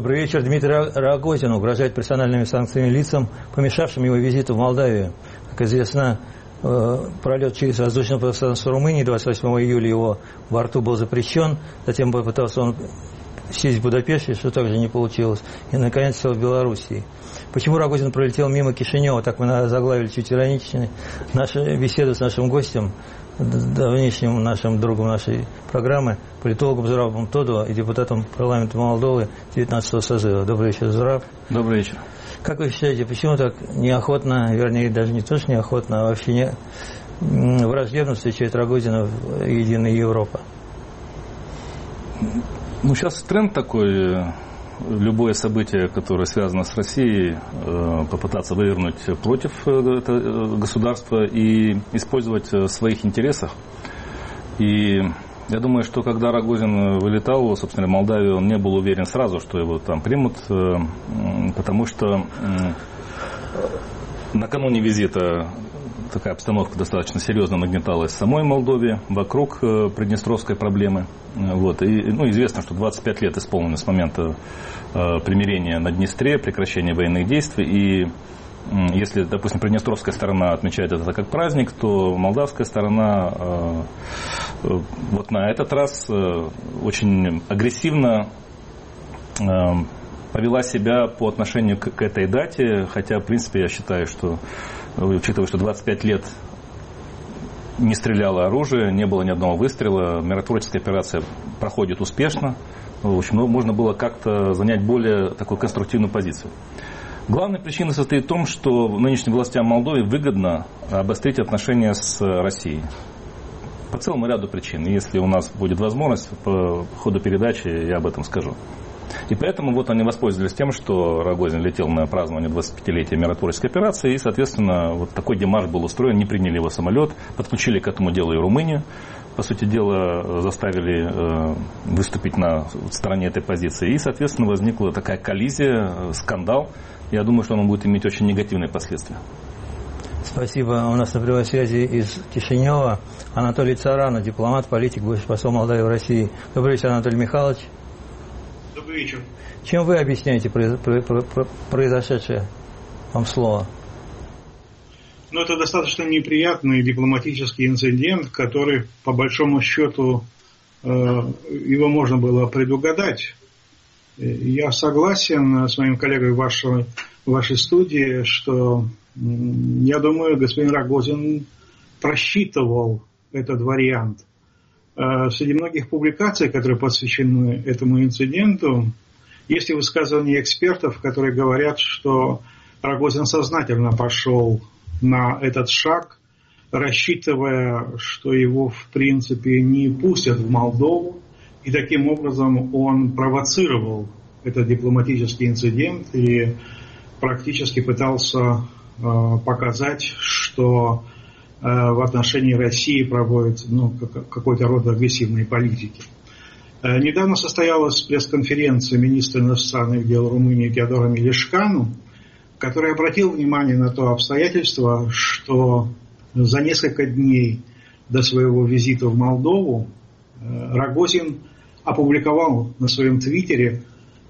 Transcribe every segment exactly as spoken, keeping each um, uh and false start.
Добрый вечер. Дмитрий Рогозин угрожает персональными санкциями лицам, помешавшим его визиту в Молдавию. Как известно, пролет через воздушное пространство Румынии двадцать восьмого июля его во рту был запрещен. Затем попытался он сесть в Будапеште, что также не получилось. И, наконец, сел в Белоруссии. Почему Рогозин пролетел мимо Кишинева? Так мы заглавили чуть иронично нашу беседу с нашим гостем, давнишним нашим другом нашей программы, политологом Зурабом Тодо и депутатом парламента Молдовы девятнадцатого созыва. Добрый вечер, Зураб. Добрый вечер. Как вы считаете, почему так неохотно, вернее, даже не то, что неохотно, а вообще не, враждебно встречает Рогозина в Единая Европа? Ну, сейчас тренд такой, любое событие, которое связано с Россией, попытаться вывернуть против этого государства и использовать в своих интересах. И я думаю, что когда Рогозин вылетал, собственно, в Молдавию, он не был уверен сразу, что его там примут, потому что накануне визита такая обстановка достаточно серьезно нагнеталась в самой Молдове, вокруг приднестровской проблемы. Вот. И, ну, известно, что двадцать пять лет исполнено с момента э, примирения на Днестре, прекращения военных действий. И э, если, допустим, приднестровская сторона отмечает это как праздник, то молдавская сторона э, э, вот на этот раз э, очень агрессивно э, повела себя по отношению к, к этой дате. Хотя, в принципе, я считаю, что, учитывая, что двадцать пять лет не стреляло оружие, не было ни одного выстрела, миротворческая операция проходит успешно. В общем, ну, можно было как-то занять более такую конструктивную позицию. Главная причина состоит в том, что нынешним властям Молдовы выгодно обострить отношения с Россией. По целому ряду причин. Если у нас будет возможность, по ходу передачи я об этом скажу. И поэтому вот они воспользовались тем, что Рогозин летел на празднование двадцатипятилетия миротворческой операции, и, соответственно, вот такой демарш был устроен, не приняли его самолет, подключили к этому делу и Румынию, по сути дела, заставили э, выступить на стороне этой позиции, и, соответственно, возникла такая коллизия, скандал. Я думаю, что он будет иметь очень негативные последствия. Спасибо. У нас на прямой связи из Кишинева Анатолий Царанов, дипломат, политик, бывший посол Молдавии в России. Добрый вечер, Анатолий Михайлович. Добрый вечер. Чем вы объясняете произошедшее? Вам слово. Ну, это достаточно неприятный дипломатический инцидент, который, по большому счету, его можно было предугадать. Я согласен с моим коллегой в вашей, в вашей студии, что, я думаю, господин Рогозин просчитывал этот вариант. Среди многих публикаций, которые посвящены этому инциденту, есть и высказывания экспертов, которые говорят, что Рогозин сознательно пошел на этот шаг, рассчитывая, что его в принципе не пустят в Молдову, и таким образом он провоцировал этот дипломатический инцидент и практически пытался э, показать, что в отношении России проводится ну, какой-то род агрессивной политики. Недавно состоялась пресс-конференция министра иностранных дел Румынии Теодора Милешкану, который обратил внимание на то обстоятельство, что за несколько дней до своего визита в Молдову Рогозин опубликовал на своем твиттере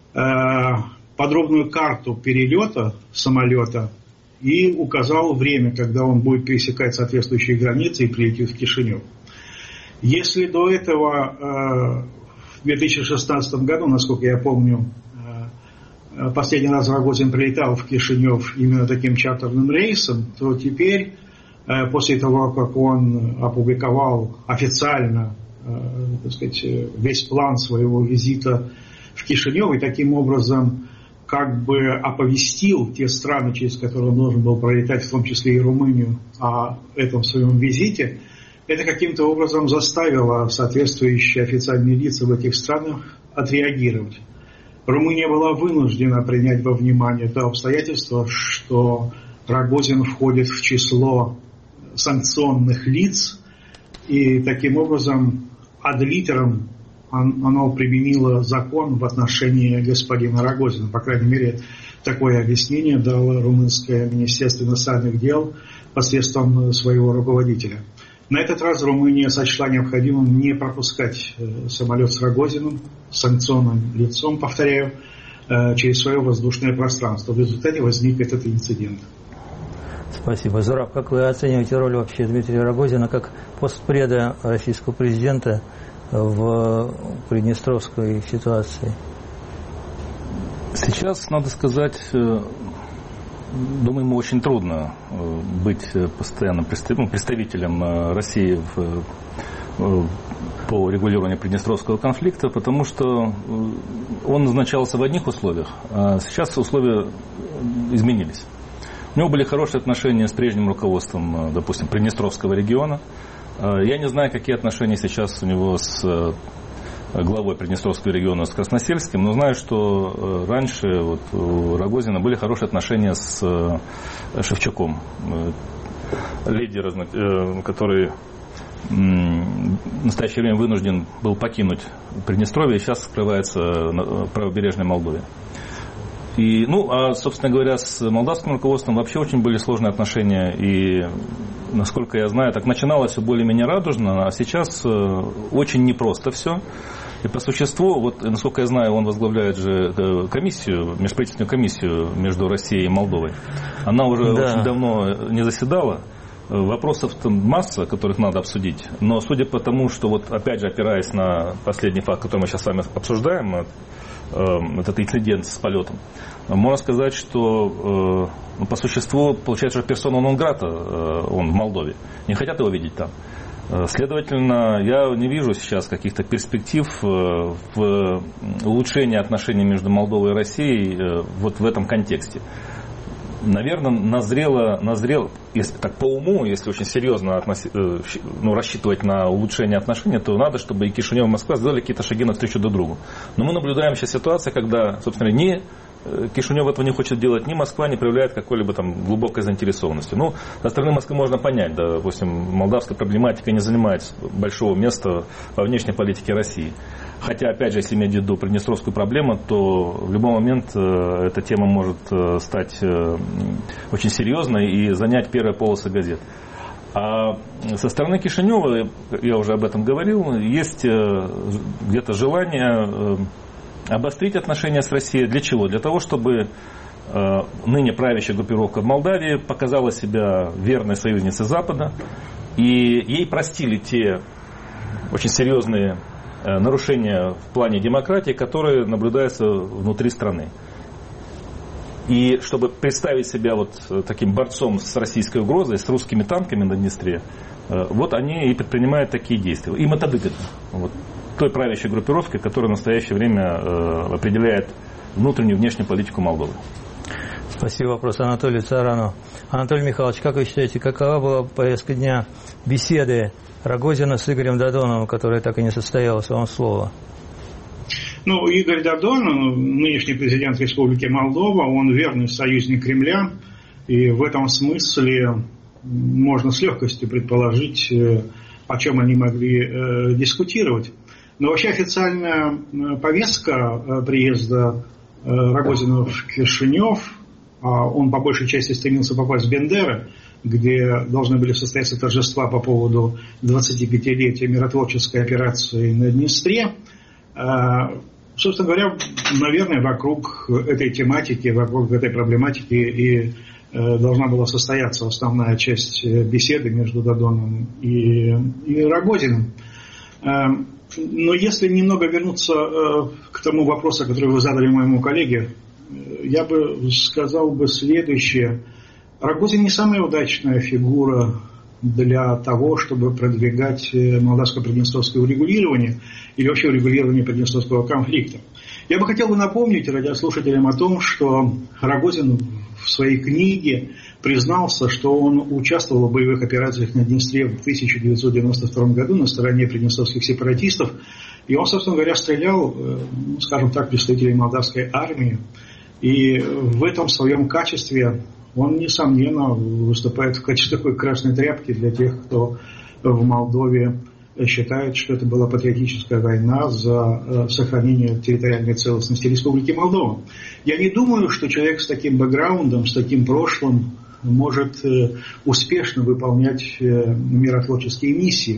подробную карту перелета самолета и указал время, когда он будет пересекать соответствующие границы и прилетит в Кишинев. Если до этого в две тысячи шестнадцатом году, насколько я помню, последний раз Рогозин прилетал в Кишинев именно таким чартерным рейсом, то теперь, после того, как он опубликовал официально, так сказать, весь план своего визита в Кишинев и таким образом как бы оповестил те страны, через которые он должен был пролетать, в том числе и Румынию, о этом своем визите, это каким-то образом заставило соответствующие официальные лица в этих странах отреагировать. Румыния была вынуждена принять во внимание то обстоятельство, что Рогозин входит в число санкционных лиц, и таким образом ad literam оно применило закон в отношении господина Рогозина. По крайней мере, такое объяснение дало румынское министерство иностранных дел посредством своего руководителя. На этот раз Румыния сочла необходимым не пропускать самолет с Рогозиным, санкционным лицом, повторяю, через свое воздушное пространство. В результате возник этот инцидент. Спасибо. Зураб, как вы оцениваете роль вообще Дмитрия Рогозина как постпреда российского президента в приднестровской ситуации? Сейчас, надо сказать, думаю, ему очень трудно быть постоянным представителем России в, по регулированию приднестровского конфликта, потому что он назначался в одних условиях, а сейчас условия изменились. У него были хорошие отношения с прежним руководством, допустим, Приднестровского региона. Я не знаю, какие отношения сейчас у него с главой Приднестровского региона, с Красносельским, но знаю, что раньше вот у Рогозина были хорошие отношения с Шевчуком, лидером, который в настоящее время вынужден был покинуть Приднестровье и сейчас скрывается на правобережной Молдове. И, ну, а, собственно говоря, с молдавским руководством вообще очень были сложные отношения. И, насколько я знаю, так начиналось все более-менее радужно, а сейчас очень непросто все. И по существу, вот, насколько я знаю, он возглавляет же комиссию, межправительственную комиссию между Россией и Молдовой. Она уже да. очень давно не заседала. Вопросов там масса, которых надо обсудить. Но судя по тому, что, вот, опять же, опираясь на последний факт, который мы сейчас с вами обсуждаем, этот инцидент с полетом, можно сказать, что ну, по существу получается, что персона нон-грата он в Молдове. Не хотят его видеть там. Следовательно, я не вижу сейчас каких-то перспектив в улучшении отношений между Молдовой и Россией вот в этом контексте. Наверное, назрело, назрело если, так, по уму, если очень серьезно относи, ну, рассчитывать на улучшение отношений, то надо, чтобы и Кишинев, и Москва сделали какие-то шаги навстречу друг другу. Но мы наблюдаем сейчас ситуацию, когда, собственно, ни Кишинев этого не хочет делать, ни Москва не проявляет какой-либо там глубокой заинтересованности. Ну, со стороны Москвы можно понять, да, допустим, молдавская проблематика не занимает большого места во внешней политике России. Хотя, опять же, если иметь в виду приднестровскую проблему, то в любой момент эта тема может стать очень серьезной и занять первые полосы газет. А со стороны Кишинева, я уже об этом говорил, есть где-то желание обострить отношения с Россией. Для чего? Для того, чтобы ныне правящая группировка в Молдавии показала себя верной союзницей Запада, и ей простили те очень серьезные нарушения в плане демократии, которые наблюдаются внутри страны. И чтобы представить себя вот таким борцом с российской угрозой, с русскими танками на Днестре, вот они и предпринимают такие действия. Им это выгодно. Вот, той правящей группировке, которая в настоящее время определяет внутреннюю и внешнюю политику Молдовы. Спасибо. Вопрос Анатолию Царану. Анатолий Михайлович, как вы считаете, какова была повестка дня беседы Рогозина с Игорем Додоновым, которая так и не состоялась? Вам слово. Ну, Игорь Додон, нынешний президент Республики Молдова, он верный союзник Кремля, и в этом смысле можно с легкостью предположить, о чем они могли э, дискутировать. Но вообще официальная повестка приезда э, Рогозина в Кишинев, а он по большей части стремился попасть в Бендеры, где должны были состояться торжества по поводу двадцатипятилетия миротворческой операции на Днестре. Собственно говоря, наверное, вокруг этой тематики, вокруг этой проблематики и должна была состояться основная часть беседы между Додоном и, и Рогозиным. Но если немного вернуться к тому вопросу, который вы задали моему коллеге, я бы сказал бы следующее. Рогозин не самая удачная фигура для того, чтобы продвигать молдавско-приднестровское урегулирование или вообще урегулирование приднестровского конфликта. Я бы хотел бы напомнить радиослушателям о том, что Рогозин в своей книге признался, что он участвовал в боевых операциях на Днестре в тысяча девятьсот девяносто втором году на стороне приднестровских сепаратистов. И он, собственно говоря, стрелял, ну, скажем так, представителей молдавской армии. И в этом своем качестве он, несомненно, выступает в качестве такой красной тряпки для тех, кто в Молдове считает, что это была патриотическая война за сохранение территориальной целостности Республики Молдова. Я не думаю, что человек с таким бэкграундом, с таким прошлым может успешно выполнять миротворческие миссии.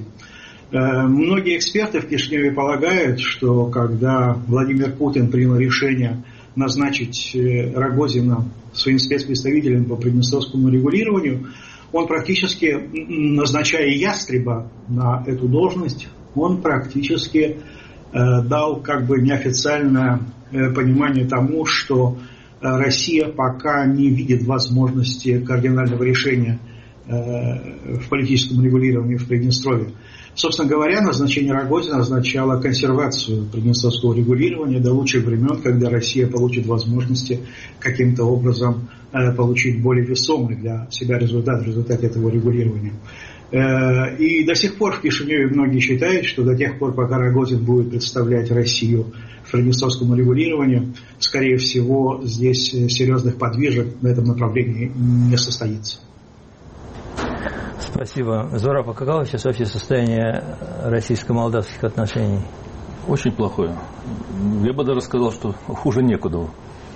Многие эксперты в Кишиневе полагают, что когда Владимир Путин принял решение назначить Рогозина своим спецпредставителем по приднестровскому регулированию, он практически, назначая Ястреба на эту должность, он практически э, дал как бы неофициальное э, понимание тому, что э, Россия пока не видит возможности кардинального решения э, в политическом регулировании в Приднестровье. Собственно говоря, назначение Рогозина означало консервацию приднестровского регулирования до лучших времен, когда Россия получит возможности каким-то образом э, получить более весомый для себя результат в результате этого регулирования. Э, и до сих пор в Кишиневе многие считают, что до тех пор, пока Рогозин будет представлять Россию в приднестровском регулировании, скорее всего, здесь серьезных подвижек в этом направлении не состоится. Спасибо. Зураб, а каково сейчас вообще состояние российско-молдавских отношений? Очень плохое. Я бы даже сказал, что хуже некуда.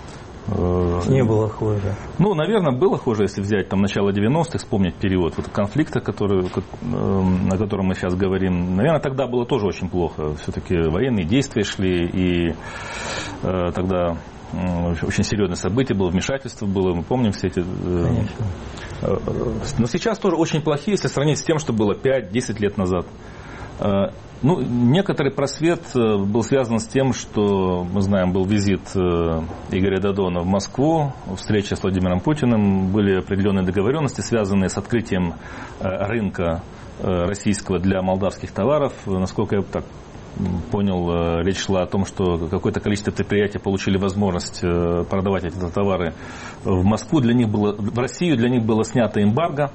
Не было хуже. Ну, наверное, было хуже, если взять там начало девяностых, вспомнить период вот, конфликта, который, о котором мы сейчас говорим. Наверное, тогда было тоже очень плохо. Все-таки военные действия шли, и э, тогда очень серьезное событие было, вмешательство было, мы помним все эти... Конечно. Но сейчас тоже очень плохие, если сравнить с тем, что было пять-десять лет назад. Ну, некоторый просвет был связан с тем, что, мы знаем, был визит Игоря Додона в Москву, встреча с Владимиром Путиным, были определенные договоренности, связанные с открытием рынка российского для молдавских товаров. Насколько я так понял, речь шла о том, что какое-то количество предприятий получили возможность продавать эти товары в Москву. Для них было, в Россию для них было снято эмбарго.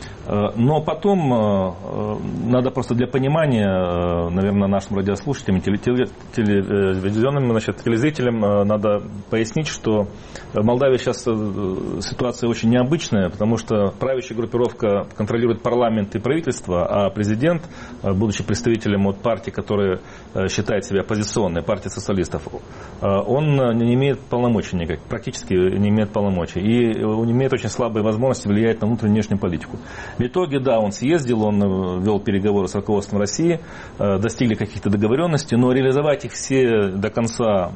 Но потом, надо просто для понимания, наверное, нашим радиослушателям, телевизионным, значит, телезрителям надо пояснить, что в Молдавии сейчас ситуация очень необычная, потому что правящая группировка контролирует парламент и правительство, а президент, будучи представителем от партии, которая считает себя оппозиционной, партии социалистов, он не имеет полномочий никак, практически не имеет полномочий, и он имеет очень слабые возможности влиять на внутреннюю и внешнюю политику. В итоге, да, он съездил, он вел переговоры с руководством России, достигли каких-то договоренностей, но реализовать их все до конца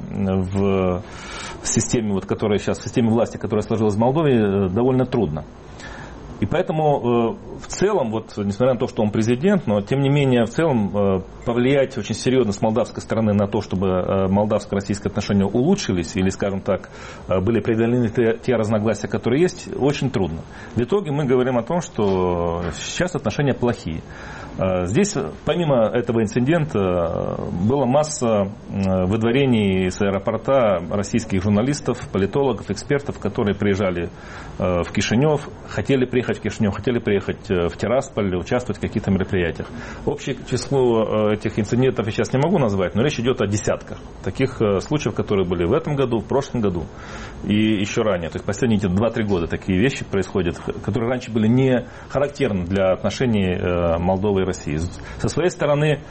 в системе, вот, которая сейчас, в системе власти, которая сложилась в Молдове, довольно трудно. И поэтому в целом, вот, несмотря на то, что он президент, но тем не менее в целом повлиять очень серьезно с молдавской стороны на то, чтобы молдавско-российские отношения улучшились или, скажем так, были преодолены те разногласия, которые есть, очень трудно. В итоге мы говорим о том, что сейчас отношения плохие. Здесь, помимо этого инцидента, была масса выдворений с аэропорта российских журналистов, политологов, экспертов, которые приезжали в Кишинев, хотели приехать в Кишинев, хотели приехать в Тирасполь, участвовать в каких-то мероприятиях. Общее число этих инцидентов я сейчас не могу назвать, но речь идет о десятках таких случаев, которые были в этом году, в прошлом году и еще ранее. То есть последние два-три года такие вещи происходят, которые раньше были не характерны для отношений Молдовы и России. Со своей стороны,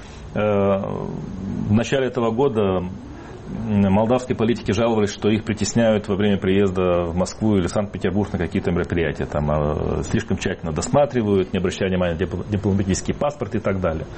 в начале этого года молдавские политики жаловались, что их притесняют во время приезда в Москву или Санкт-Петербург на какие-то мероприятия. Там слишком тщательно досматривают, не обращая внимания на дипломатический паспорт и так далее.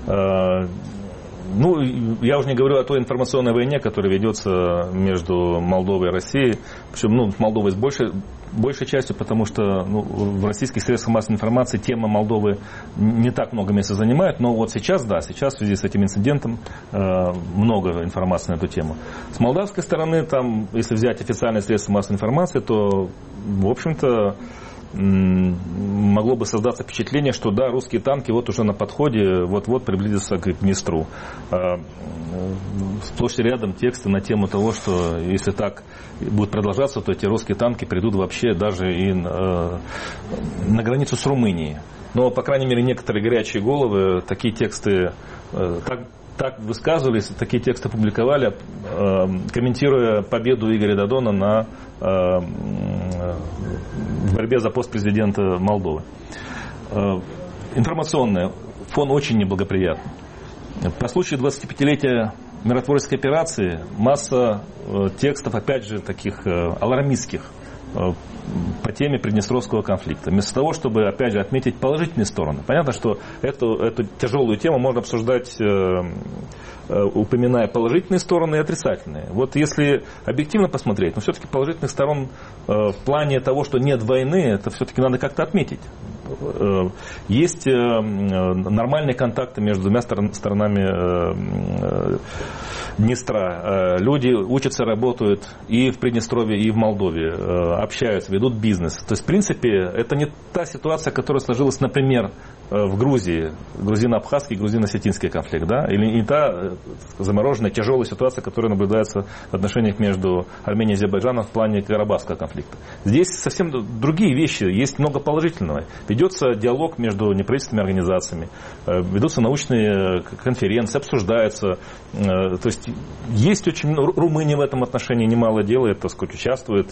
Ну, я уже не говорю о той информационной войне, которая ведется между Молдовой и Россией. Причем, ну, с Молдовой с большей, большей частью, потому что ну, в российских средствах массовой информации тема Молдовы не так много места занимает. Но вот сейчас, да, сейчас в связи с этим инцидентом э, много информации на эту тему. С молдавской стороны, там, если взять официальные средства массовой информации, то, в общем-то, могло бы создаться впечатление, что да, русские танки вот уже на подходе, вот-вот приблизятся к Днестру. Сплошь и рядом тексты на тему того, что если так будет продолжаться, то эти русские танки придут вообще даже и на границу с Румынией. Но, по крайней мере, некоторые горячие головы такие тексты так, так высказывались, такие тексты публиковали, комментируя победу Игоря Додона на в борьбе за пост президента Молдовы. Информационный фон очень неблагоприятный. По случаю двадцатипятилетия миротворческой операции масса текстов, опять же, таких алармистских, по теме Приднестровского конфликта. Вместо того, чтобы, опять же, отметить положительные стороны. Понятно, что эту, эту тяжелую тему можно обсуждать, упоминая положительные стороны и отрицательные. Вот если объективно посмотреть, но все-таки положительных сторон в плане того, что нет войны, это все-таки надо как-то отметить. Есть нормальные контакты между двумя сторонами Днестра. Люди учатся, работают и в Приднестровье, и в Молдове, общаются, ведут бизнес. То есть, в принципе, это не та ситуация, которая сложилась, например, в Грузии, грузино-абхазский, грузино-осетинский конфликт, да, или не та замороженная, тяжелая ситуация, которая наблюдается в отношениях между Арменией и Азербайджаном в плане Карабахского конфликта. Здесь совсем другие вещи, есть много положительного. Ведется диалог между неправительственными организациями, ведутся научные конференции, обсуждаются. То есть есть очень много, Румыния в этом отношении немало делает, так сказать, участвует,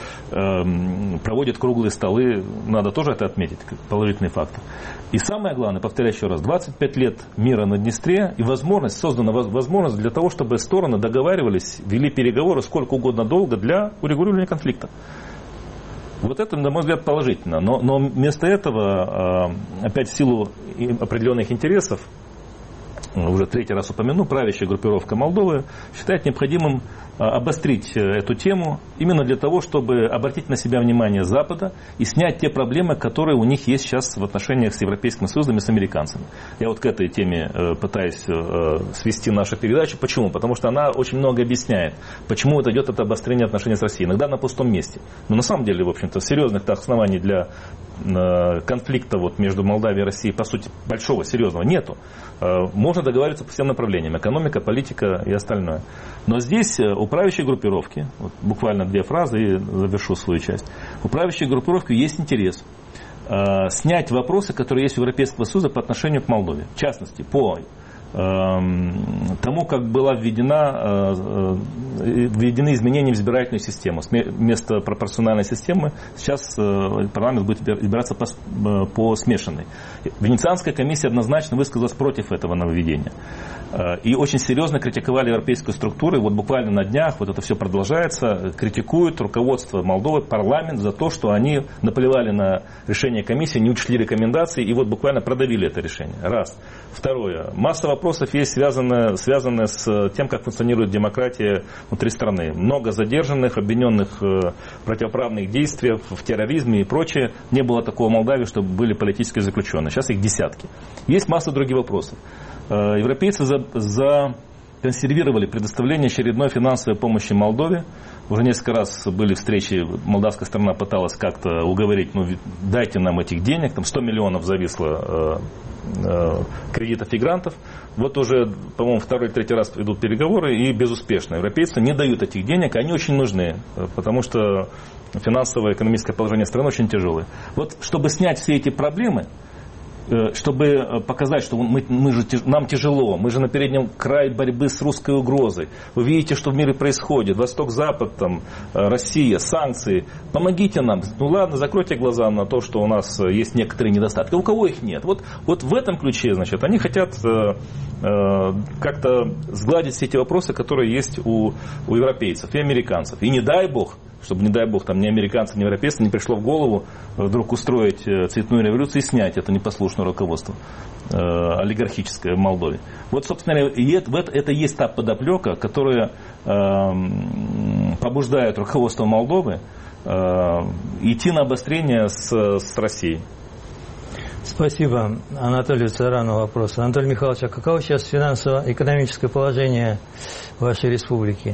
проводит круглые столы, надо тоже это отметить, как положительный фактор. И самое главное, повторяю еще раз, двадцать пять лет мира на Днестре и возможность, создана возможность для того, чтобы стороны договаривались, вели переговоры сколько угодно долго для урегулирования конфликта. Вот это, на мой взгляд, положительно. Но, но вместо этого, опять в силу определенных интересов, уже третий раз упомяну, правящая группировка Молдовы считает необходимым обострить эту тему именно для того, чтобы обратить на себя внимание Запада и снять те проблемы, которые у них есть сейчас в отношениях с Европейским Союзом и с американцами. Я вот к этой теме пытаюсь свести нашу передачу. Почему? Потому что она очень много объясняет, почему вот идет это обострение отношений с Россией. Иногда на пустом месте. Но на самом деле, в общем-то, серьезных оснований для конфликта вот между Молдавией и Россией, по сути, большого, серьезного нету. Можно договариваться по всем направлениям. Экономика, политика и остальное. Но здесь у правящей группировки, вот буквально две фразы и завершу свою часть. У правящей группировки есть интерес э, снять вопросы, которые есть у Европейского Союза по отношению к Молдове. В частности, по тому, как была введена, введены изменения в избирательную систему. Вместо пропорциональной системы сейчас парламент будет избираться по, по смешанной. Венецианская комиссия однозначно высказалась против этого нововведения. И очень серьезно критиковали европейскую структуру. И вот буквально на днях вот это все продолжается. Критикуют руководство Молдовы, парламент за то, что они наплевали на решение комиссии, не учли рекомендации и вот буквально продавили это решение. Раз. Второе. Масса вопросов есть, связанная, связанная с тем, как функционирует демократия внутри страны. Много задержанных, обвиненных в противоправных действиях, в терроризме и прочее. Не было такого в Молдавии, чтобы были политические заключенные. Сейчас их десятки. Есть масса других вопросов. Европейцы за, законсервировали предоставление очередной финансовой помощи Молдове. Уже несколько раз были встречи, молдавская сторона пыталась как-то уговорить, ну дайте нам этих денег, там сто миллионов зависло э, э, кредитов и грантов. Вот уже, по-моему, второй или третий раз идут переговоры и безуспешно. Европейцы не дают этих денег, они очень нужны, потому что финансовое, экономическое положение страны очень тяжелое. Вот чтобы снять все эти проблемы, чтобы показать, что мы, мы же, нам тяжело, мы же на переднем крае борьбы с русской угрозой. Вы видите, что в мире происходит. Восток, Запад, там, Россия, санкции. Помогите нам. Ну ладно, закройте глаза на то, что у нас есть некоторые недостатки. У кого их нет? Вот, вот в этом ключе, значит, они хотят э, э, как-то сгладить все эти вопросы, которые есть у, у европейцев и американцев. И не дай бог, чтобы, не дай бог, там ни американцам, ни европейцам не пришло в голову вдруг устроить цветную революцию и снять это непослушное руководство э, олигархическое в Молдове. Вот, собственно, и это, это и есть та подоплека, которая э, побуждает руководство Молдовы э, идти на обострение с, с Россией. Спасибо Анатолию Царану вопрос. Анатолий Михайлович, а каково сейчас финансово-экономическое положение вашей республики?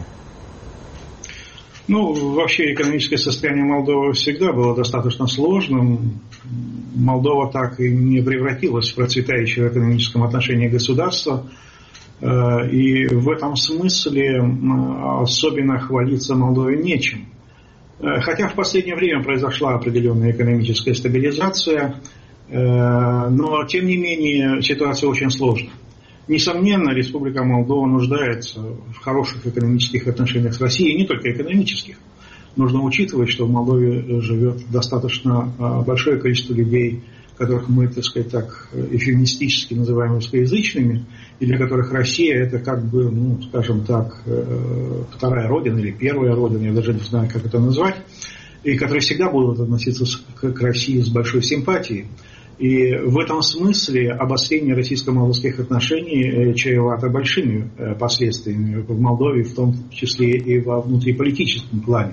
Ну, вообще экономическое состояние Молдовы всегда было достаточно сложным. Молдова так и не превратилась в процветающее в экономическом отношении государство. И в этом смысле особенно хвалиться Молдове нечем. Хотя в последнее время произошла определенная экономическая стабилизация, но тем не менее ситуация очень сложная. Несомненно, Республика Молдова нуждается в хороших экономических отношениях с Россией, и не только экономических. Нужно учитывать, что в Молдове живет достаточно большое количество людей, которых мы, так сказать, так эвфемистически называем русскоязычными, и для которых Россия это как бы, ну, скажем так, вторая родина или первая родина, я даже не знаю, как это назвать. и которые всегда будут относиться к России с большой симпатией. И в этом смысле обострение российско-молдовских отношений чревато большими последствиями в Молдове, в том числе и во внутриполитическом плане.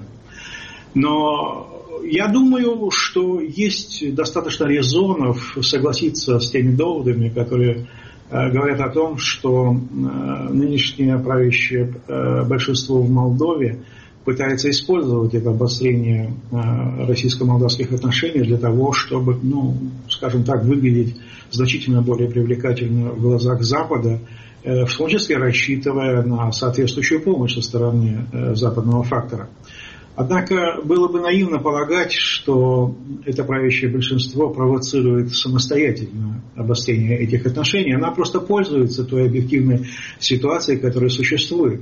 Но я думаю, что есть достаточно резонов согласиться с теми доводами, которые говорят о том, что нынешнее правящее большинство в Молдове пытается использовать это обострение российско-молдавских отношений для того, чтобы, ну, скажем так, выглядеть значительно более привлекательно в глазах Запада, в том числе рассчитывая на соответствующую помощь со стороны западного фактора. Однако было бы наивно полагать, что это правящее большинство провоцирует самостоятельно обострение этих отношений. Она просто пользуется той объективной ситуацией, которая существует.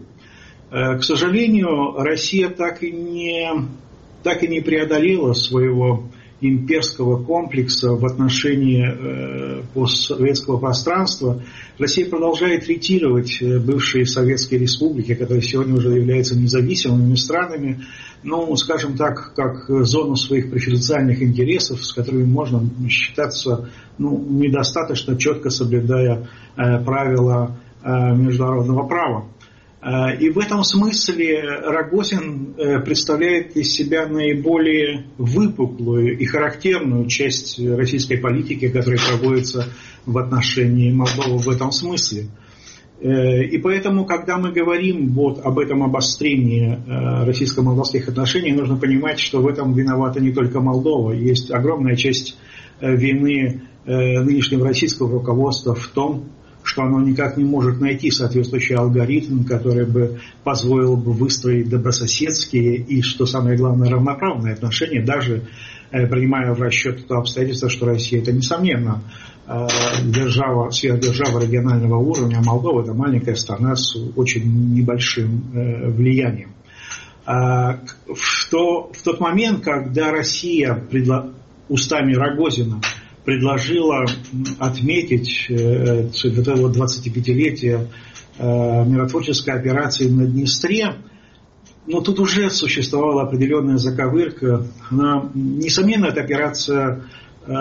К сожалению, Россия так и не, так и не преодолела своего имперского комплекса в отношении э, постсоветского пространства. Россия продолжает третировать бывшие советские республики, которые сегодня уже являются независимыми странами, ну, скажем так, как зону своих преференциальных интересов, с которыми можно считаться, ну, недостаточно четко соблюдая э, правила э, международного права. И в этом смысле Рогозин представляет из себя наиболее выпуклую и характерную часть российской политики, которая проводится в отношении Молдовы в этом смысле. И поэтому, когда мы говорим вот об этом обострении российско-молдавских отношений, нужно понимать, что в этом виновата не только Молдова. Есть огромная часть вины нынешнего российского руководства в том, что оно никак не может найти соответствующий алгоритм, который бы позволил бы выстроить добрососедские и, что самое главное, равноправные отношения, даже э, принимая в расчет то обстоятельство, что Россия это, несомненно, э, держава, сверхдержава регионального уровня, а Молдова это маленькая страна с очень небольшим э, влиянием. А, в, то, в тот момент, когда Россия предла... устами Рогозина предложила отметить э, вот это вот двадцатипятилетие э, миротворческой операции на Днестре, но тут уже существовала определенная заковырка. Она, несомненно, эта операция э,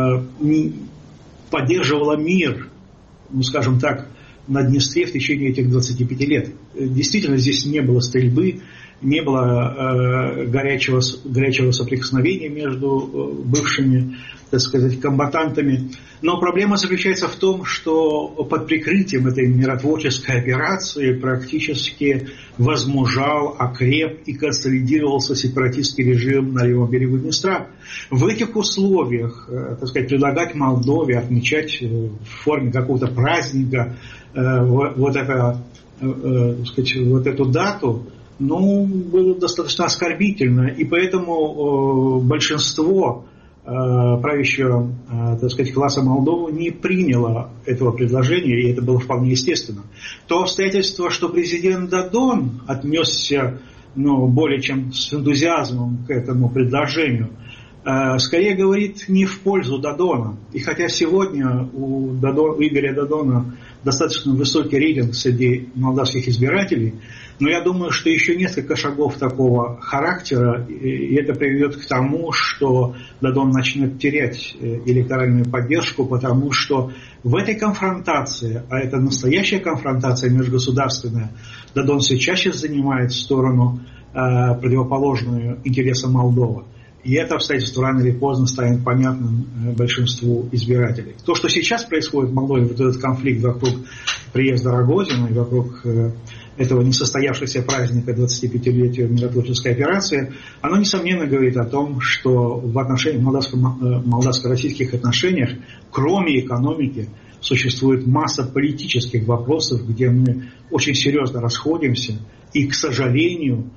не, поддерживала мир, ну, скажем так, на Днестре в течение этих двадцати пяти лет. Действительно, здесь не было стрельбы, не было э, горячего, горячего соприкосновения между э, бывшими, так сказать, комбатантами. Но проблема заключается в том, что под прикрытием этой миротворческой операции практически возмужал, окреп и консолидировался сепаратистский режим на левом берегу Днестра. В этих условиях, э, так сказать, предлагать Молдове отмечать в форме какого-то праздника э, вот, вот, это, э, э, так сказать, вот эту дату, ну, было достаточно оскорбительно, и поэтому э, большинство э, правящего, э, так сказать, класса Молдовы не приняло этого предложения, и это было вполне естественно. То обстоятельство, что президент Додон отнесся, ну, более чем с энтузиазмом к этому предложению, э, скорее говорит не в пользу Додона. И хотя сегодня у, Додон, у Игоря Додона достаточно высокий рейтинг среди молдавских избирателей, но я думаю, что еще несколько шагов такого характера, и это приведет к тому, что Додон начнет терять электоральную поддержку, потому что в этой конфронтации, а это настоящая конфронтация межгосударственная, Додон все чаще занимает сторону э, противоположную интересам Молдовы. И это обстоятельство рано или поздно станет понятным большинству избирателей. То, что сейчас происходит в Молдове, вот этот конфликт вокруг приезда Рогозина и вокруг э, этого несостоявшегося праздника двадцатипятилетия миротворческой операции, оно, несомненно, говорит о том, что в отношениях молдавско-российских отношениях, кроме экономики, существует масса политических вопросов, где мы очень серьезно расходимся, и, к сожалению,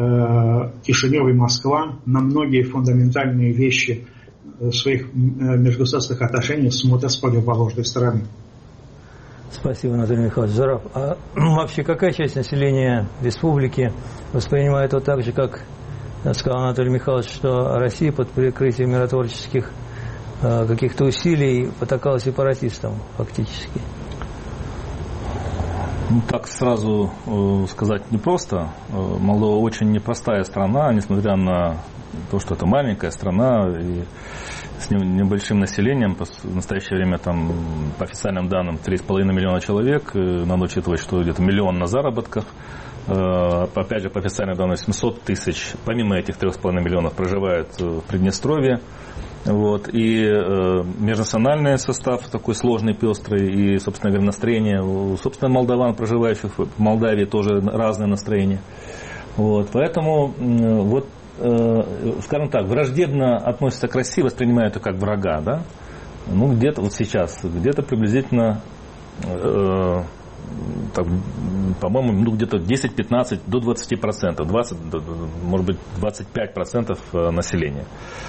Кишинев и Москва на многие фундаментальные вещи своих межгосударственных отношений смотрят с противоположной стороны. Спасибо, Анатолий Михайлович. Зураф, а вообще какая часть населения республики воспринимает вот так же, как сказал Анатолий Михайлович, что Россия под прикрытием миротворческих э, каких-то усилий потакала сепаратистам фактически? Ну, так сразу э, сказать непросто. Молдова очень непростая страна, несмотря на то, что это маленькая страна и с небольшим населением, в настоящее время там, по официальным данным, три с половиной миллиона человек, надо учитывать, что где-то миллион на заработках, опять же, по официальным данным, семьсот тысяч, помимо этих трех с половиной миллионов, проживают в Приднестровье. Вот, и э, межнациональный состав такой сложный, пестрый, и, собственно говоря, настроение у, собственно, молдаван, проживающих в Молдавии, тоже разное настроение. Вот, поэтому, э, вот, э, скажем так, враждебно относятся к России, воспринимают ее как врага, да? Ну, где-то вот сейчас, где-то приблизительно, э, так, по-моему, ну, где-то десять-пятнадцать до двадцати процентов, двадцать, может быть, двадцать пять процентов населения.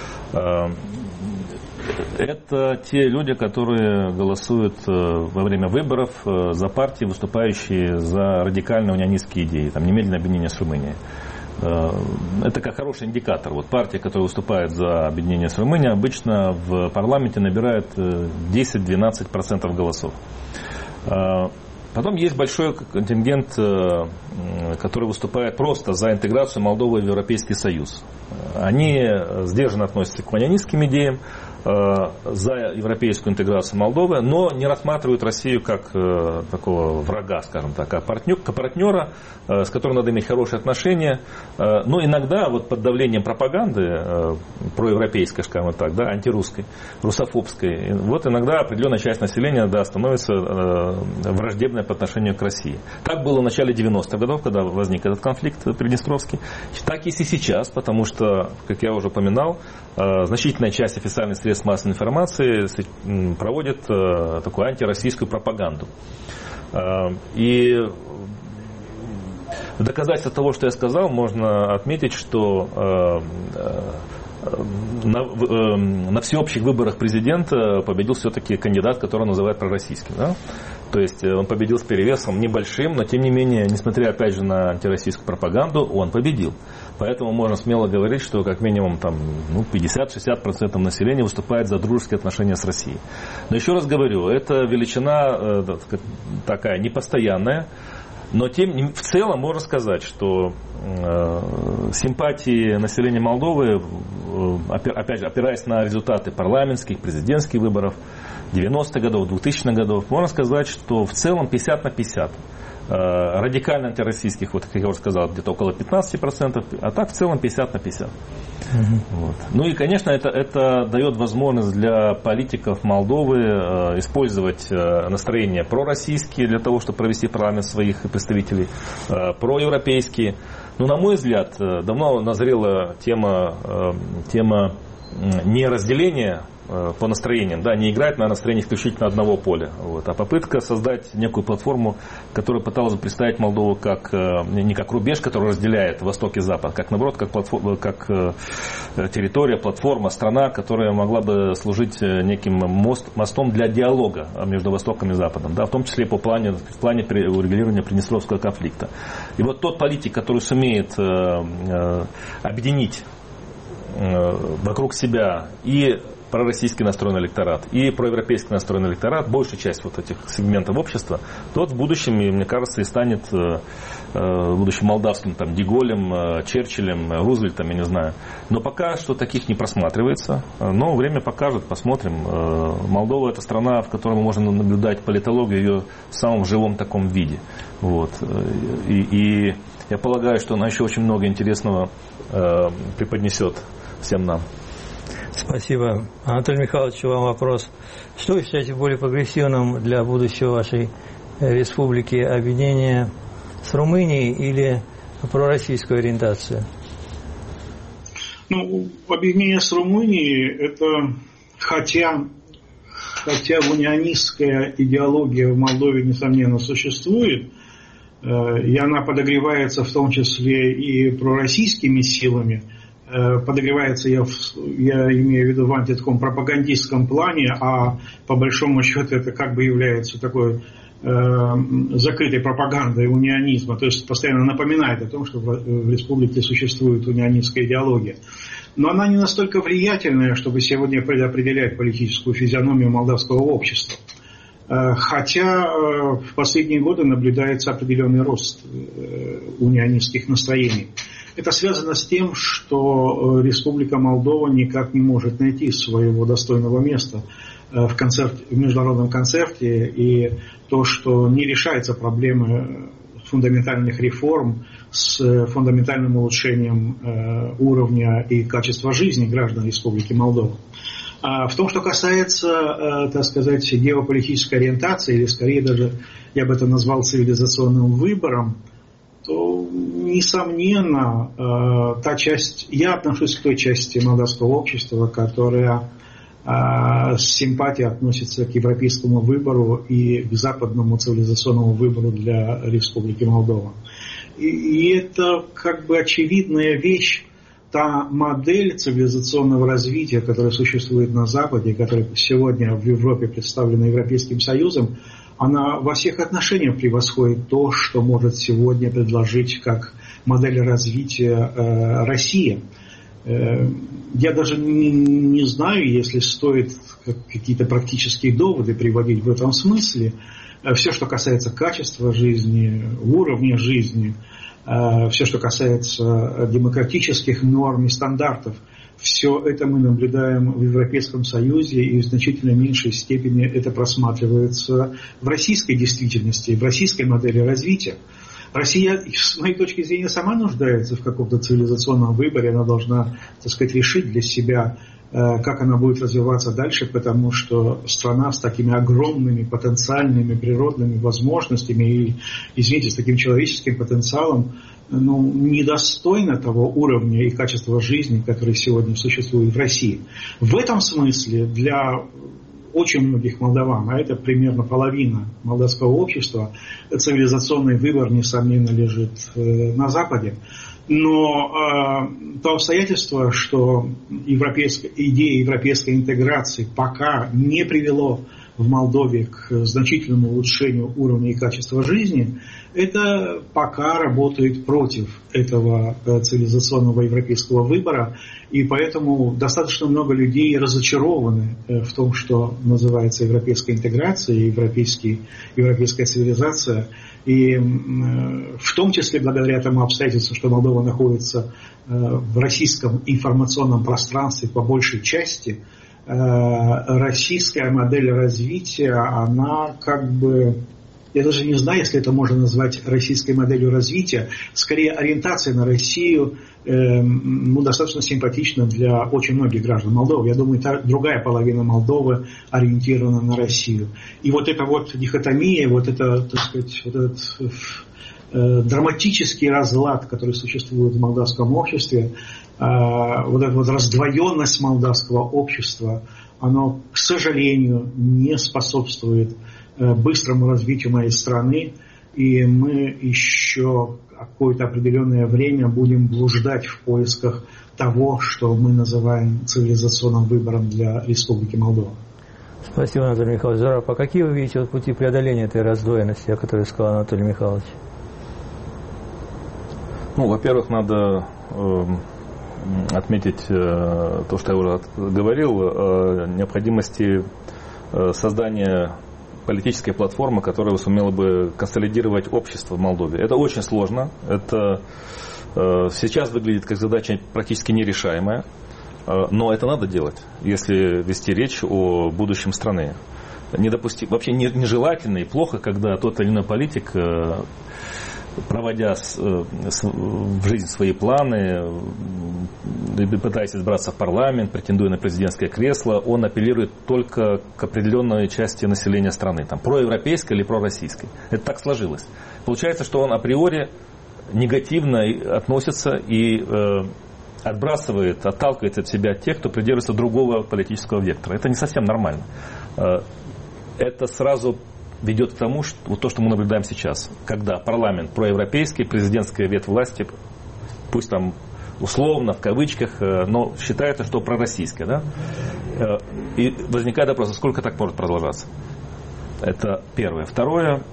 Это те люди, которые голосуют во время выборов за партии, выступающие за радикальные унионистские идеи, там, немедленное объединение с Румынией. Это как хороший индикатор. Вот партия, которая выступает за объединение с Румынией, обычно в парламенте набирает десять-двенадцать процентов голосов. Потом есть большой контингент, который выступает просто за интеграцию Молдовы в Европейский Союз. Они сдержанно относятся к унионистским идеям, за европейскую интеграцию Молдовы, но не рассматривают Россию как такого врага, скажем так, а партнер, как партнера, с которым надо иметь хорошие отношения. Но иногда вот под давлением пропаганды проевропейской, скажем так, да, антирусской, русофобской, вот иногда определенная часть населения, да, становится враждебной по отношению к России. Так было в начале девяностых годов, когда возник этот конфликт приднестровский. Так есть и сейчас, потому что, как я уже упоминал, значительная часть официальных средств массовой информации проводит такую антироссийскую пропаганду. И в доказательство того, что я сказал, можно отметить, что на, на всеобщих выборах президента победил все-таки кандидат, которого называют пророссийским. Да? То есть он победил с перевесом небольшим, но тем не менее, несмотря опять же на антироссийскую пропаганду, он победил. Поэтому можно смело говорить, что как минимум там, ну, пятьдесят-шестьдесят процентов населения выступает за дружеские отношения с Россией. Но еще раз говорю, это величина э, такая непостоянная. Но тем, в целом можно сказать, что э, симпатии населения Молдовы, э, опять же, опираясь на результаты парламентских, президентских выборов девяностых годов, двухтысячных годов, можно сказать, что в целом пятьдесят на пятьдесят. Э, радикально антироссийских, вот, как я уже сказал, где-то около пятнадцать процентов, а так в целом пятьдесят на пятьдесят. Угу. Вот. Ну и, конечно, это, это дает возможность для политиков Молдовы э, использовать э, настроения пророссийские для того, чтобы провести в парламент своих представителей, э, проевропейские. Но, на мой взгляд, э, давно назрела тема, э, тема э, не разделения э, по настроениям, да, не играть на настроении исключительно одного поля, вот, а попытка создать некую платформу, которая пыталась бы представить Молдову как, э, не как рубеж, который разделяет Восток и Запад, как наоборот, как, платформа, как э, территория, платформа, страна, которая могла бы служить неким мост, мостом для диалога между Востоком и Западом, да, в том числе по плане, в плане урегулирования Приднестровского конфликта. И вот тот политик, который сумеет э, э, объединить э, вокруг себя и пророссийский настроенный электорат и проевропейский настроенный электорат, большая часть вот этих сегментов общества, тот в будущем, мне кажется, и станет э, в будущем молдавским там, де Голлем, э, Черчиллем, Рузвельтом, я не знаю. Но пока что таких не просматривается. Но время покажет, посмотрим. Э, Молдова – это страна, в которой мы можем наблюдать политологию ее в самом живом таком виде. Вот. И, и я полагаю, что она еще очень много интересного э, преподнесет всем нам. Спасибо. Анатолий Михайлович, вам вопрос. Что вы считаете более прогрессивным для будущего вашей республики? Объединение с Румынией или пророссийскую ориентацию? Ну, объединение с Румынией, это хотя, хотя унионистская идеология в Молдове, несомненно, существует, и она подогревается в том числе и пророссийскими силами, подогревается, я, я имею в виду в антитаком пропагандистском плане, а по большому счету это как бы является такой э, закрытой пропагандой унионизма, то есть постоянно напоминает о том, что в, в республике существует унионистская идеология. Но она не настолько влиятельная, чтобы сегодня предопределять политическую физиономию молдавского общества. Э, хотя э, в последние годы наблюдается определенный рост э, унионистских настроений. Это связано с тем, что Республика Молдова никак не может найти своего достойного места в, концерте, в международном концерте, и то, что не решается проблемы фундаментальных реформ с фундаментальным улучшением уровня и качества жизни граждан Республики Молдова. А в том, что касается, так сказать, геополитической ориентации, или скорее даже, я бы это назвал цивилизационным выбором, то, несомненно, та часть, я отношусь к той части молдавского общества, которая с симпатией относится к европейскому выбору и к западному цивилизационному выбору для Республики Молдова. И, и это как бы очевидная вещь, та модель цивилизационного развития, которая существует на Западе, которая сегодня в Европе представлена Европейским Союзом, она во всех отношениях превосходит то, что может сегодня предложить как модель развития э, Россия. Э, я даже не, не знаю, если стоит какие-то практические доводы приводить в этом смысле. Э, все, что касается качества жизни, уровня жизни, э, все, что касается демократических норм и стандартов, все это мы наблюдаем в Европейском Союзе, и в значительно меньшей степени это просматривается в российской действительности, в российской модели развития. Россия, с моей точки зрения, сама нуждается в каком-то цивилизационном выборе. Она должна, так сказать, решить для себя, как она будет развиваться дальше, потому что страна с такими огромными потенциальными природными возможностями и, извините, с таким человеческим потенциалом, ну, недостойна того уровня и качества жизни, который сегодня существует в России. В этом смысле для очень многих молдаван, а это примерно половина молдавского общества, цивилизационный выбор, несомненно, лежит на Западе. Но э, то обстоятельство, что европейская, идея европейской интеграции пока не привело в Молдове к значительному улучшению уровня и качества жизни, это пока работает против этого цивилизационного европейского выбора, и поэтому достаточно много людей разочарованы в том, что называется европейская интеграция, европейский, европейская цивилизация, и в том числе благодаря тому обстоятельству, что Молдова находится в российском информационном пространстве по большей части, российская модель развития, она как бы, я даже не знаю, если это можно назвать российской моделью развития, скорее ориентация на Россию э, ну, достаточно симпатична для очень многих граждан Молдовы. Я думаю, та, другая половина Молдовы ориентирована на Россию. И вот эта вот дихотомия, вот это, так сказать, вот этот э, драматический разлад, который существует в молдавском обществе, вот эта вот раздвоенность молдавского общества, оно, к сожалению, не способствует быстрому развитию моей страны, и мы еще какое-то определенное время будем блуждать в поисках того, что мы называем цивилизационным выбором для Республики Молдова. Спасибо, Анатолий Михайлович. Здорово. А какие вы видите вот пути преодоления этой раздвоенности, о которой сказал Анатолий Михайлович? Ну, во-первых, надо э, отметить э, то, что я уже говорил, о необходимости э, создания политической платформы, которая сумела бы консолидировать общество в Молдове. Это очень сложно. Это э, сейчас выглядит как задача практически нерешаемая. Э, но это надо делать, если вести речь о будущем страны. Недопустим, вообще нежелательно и плохо, когда тот или иной политик, э, проводя с, с, в жизнь свои планы, пытаясь избраться в парламент, претендуя на президентское кресло, он апеллирует только к определенной части населения страны, там, проевропейской или пророссийской. Это так сложилось. Получается, что он априори негативно относится и э, отбрасывает, отталкивает от себя тех, кто придерживается другого политического вектора. Это не совсем нормально. Э, это сразу ведет к тому, что вот то, что мы наблюдаем сейчас, когда парламент проевропейский, президентская ветвь власти, пусть там условно, в кавычках, но считается, что пророссийская, да? И возникает вопрос, сколько так может продолжаться? Это первое. Второе,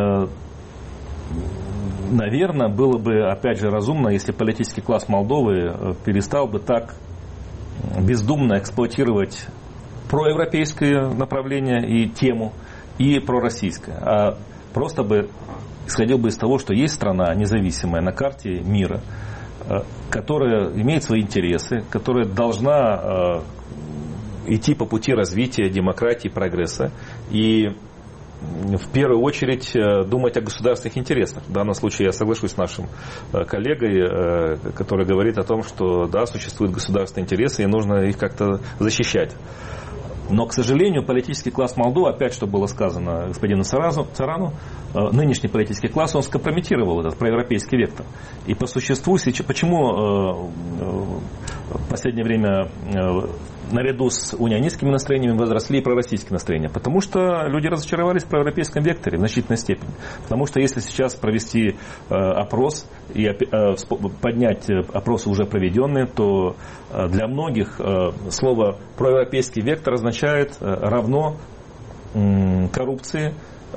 наверное, было бы, опять же, разумно, если политический класс Молдовы перестал бы так бездумно эксплуатировать проевропейское направление и тему, и пророссийское, а просто бы исходил бы из того, что есть страна независимая на карте мира, которая имеет свои интересы, которая должна идти по пути развития, демократии, прогресса и в первую очередь думать о государственных интересах. В данном случае я соглашусь с нашим коллегой, который говорит о том, что да, существуют государственные интересы и нужно их как-то защищать. Но, к сожалению, политический класс Молдовы, опять что было сказано господину Царану, нынешний политический класс, он скомпрометировал этот проевропейский вектор. И по существу, почему в последнее время наряду с унионистскими настроениями возросли и пророссийские настроения? Потому что люди разочаровались в проевропейском векторе в значительной степени. Потому что если сейчас провести опрос и поднять опросы уже проведенные, то для многих слово «проевропейский вектор» означает равно коррупции,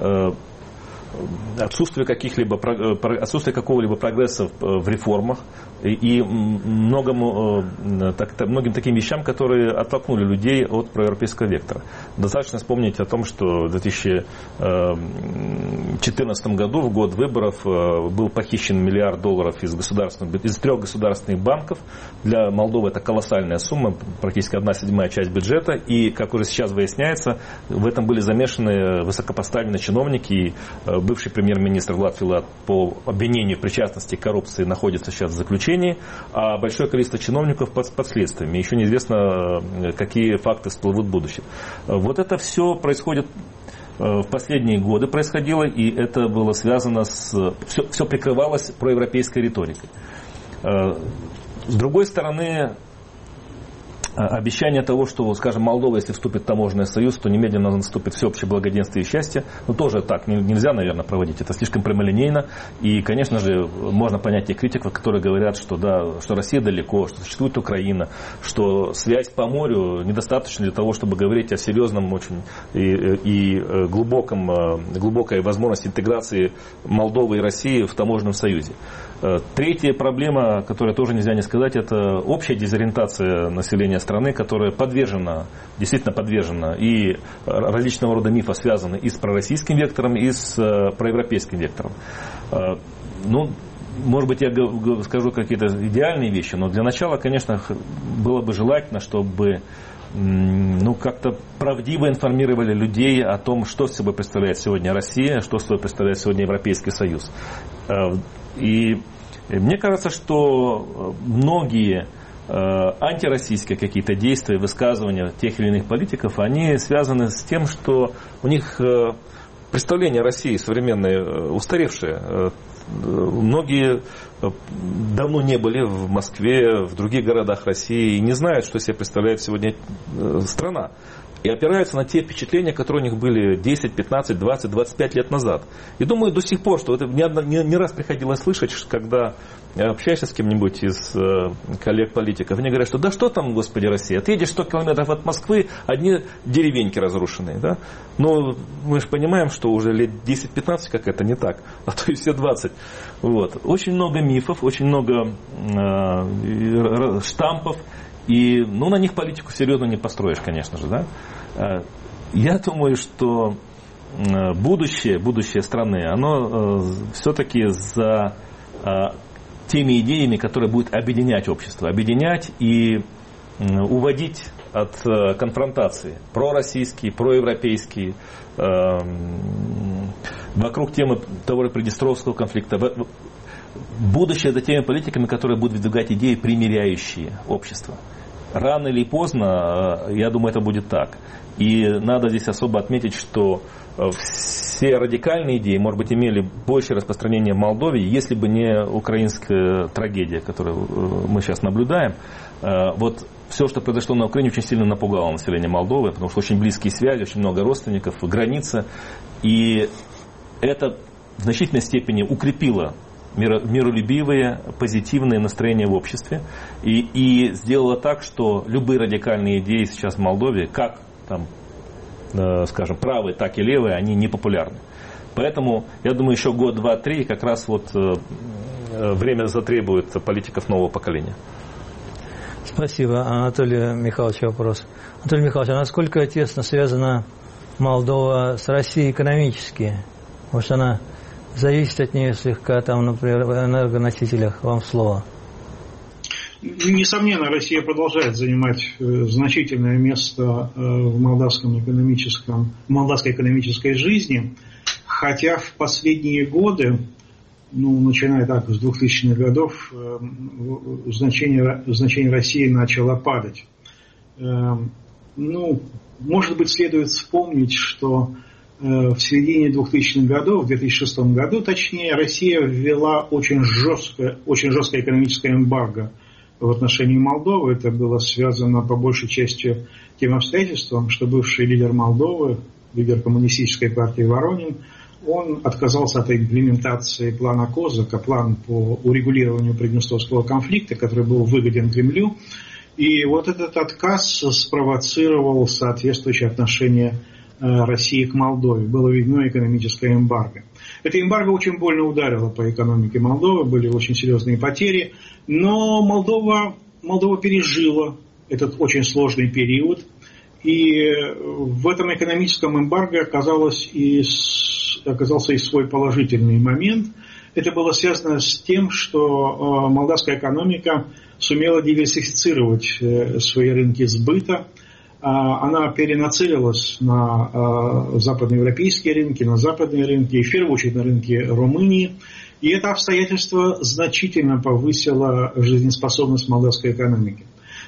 отсутствие каких-либо, отсутствие какого-либо прогресса в реформах и многому, так, многим таким вещам, которые оттолкнули людей от проевропейского вектора. Достаточно вспомнить о том, что в две тысячи четырнадцатом году, в год выборов, был похищен миллиард долларов из, государственных, из трех государственных банков. Для Молдовы это колоссальная сумма, практически одна седьмая часть бюджета. И, как уже сейчас выясняется, в этом были замешаны высокопоставленные чиновники. И бывший премьер-министр Влад Филат по обвинению в причастности к коррупции находится сейчас в заключении, а большое количество чиновников под, под следствием. Еще неизвестно, какие факты всплывут в будущем. Вот это все происходит в последние годы, происходило, и это было связано с... Все, все прикрывалось проевропейской риторикой. С другой стороны, обещание того, что, скажем, Молдова, если вступит в таможенный союз, то немедленно наступит всеобщее благоденствие и счастье. Ну, тоже так нельзя, наверное, проводить. Это слишком прямолинейно. И, конечно же, можно понять тех критиков, которые говорят, что, да, что Россия далеко, что существует Украина, что связь по морю недостаточно для того, чтобы говорить о серьезном очень и, и глубоком, глубокой возможности интеграции Молдовы и России в таможенном союзе. Третья проблема, которую тоже нельзя не сказать, это общая дезориентация населения страны, которая подвержена, действительно подвержена, и различного рода мифы связаны и с пророссийским вектором, и с проевропейским вектором. Ну, может быть, я скажу какие-то идеальные вещи, но для начала, конечно, было бы желательно, чтобы ну, как-то правдиво информировали людей о том, что собой представляет сегодня Россия, что собой представляет сегодня Европейский Союз. И мне кажется, что многие антироссийские какие-то действия, высказывания тех или иных политиков, они связаны с тем, что у них представление о России современное устаревшее. Многие давно не были в Москве, в других городах России и не знают, что себе представляет сегодня страна. И опираются на те впечатления, которые у них были десять, пятнадцать, двадцать, двадцать пять лет назад. И думаю до сих пор, что это не, не, не раз приходилось слышать, когда общаешься с кем-нибудь из э, коллег-политиков, они говорят, что да что там, господи, Россия, отъедешь сто километров от Москвы, одни деревеньки разрушенные. Да? Но мы же понимаем, что уже лет десять-пятнадцать как это не так, а то и все двадцать. Вот. Очень много мифов, очень много э, штампов. И ну, на них политику серьезно не построишь, конечно же. Да? Я думаю, что будущее, будущее страны, оно все-таки за теми идеями, которые будут объединять общество. Объединять и уводить от конфронтации пророссийские, проевропейские, вокруг темы того же Приднестровского конфликта. Будущее за теми политиками, которые будут выдвигать идеи, примиряющие общество. Рано или поздно, я думаю, это будет так. И надо здесь особо отметить, что все радикальные идеи, может быть, имели большее распространение в Молдове, если бы не украинская трагедия, которую мы сейчас наблюдаем. Вот все, что произошло на Украине, очень сильно напугало население Молдовы, потому что очень близкие связи, очень много родственников, граница. И это в значительной степени укрепило миролюбивые, позитивные настроения в обществе и, и сделала так, что любые радикальные идеи сейчас в Молдове, как там, э, скажем, правые, так и левые, они не популярны. Поэтому, я думаю, еще год, два, три как раз вот э, время затребует политиков нового поколения. Спасибо. Анатолий Михайлович, вопрос. Анатолий Михайлович, а насколько тесно связана Молдова с Россией экономически? Может, она зависит от нее слегка, там, например, в энергоносителях, вам слово. Несомненно, Россия продолжает занимать значительное место в молдавском экономическом, в молдавской экономической жизни, хотя в последние годы, ну, начиная так с двухтысячных годов, значение, значение России начало падать. Ну, может быть, следует вспомнить, что в середине двухтысячных годов, в две тысячи шестом году, точнее, Россия ввела очень жесткое, очень жесткое экономическое эмбарго в отношении Молдовы. Это было связано по большей части тем обстоятельством, что бывший лидер Молдовы, лидер коммунистической партии Воронин, он отказался от имплементации плана Козака, план по урегулированию Приднестровского конфликта, который был выгоден Кремлю. И вот этот отказ спровоцировал соответствующее отношение России к Молдове. Было введено экономическое эмбарго. Это эмбарго очень больно ударило по экономике Молдовы, были очень серьезные потери, но Молдова, Молдова пережила этот очень сложный период, и в этом экономическом эмбарго оказалось и, оказался и свой положительный момент. Это было связано с тем, что молдавская экономика сумела диверсифицировать свои рынки сбыта. Она перенацелилась на западноевропейские рынки, на западные рынки, и в первую очередь на рынки Румынии. И это обстоятельство значительно повысило жизнеспособность молдавской экономики.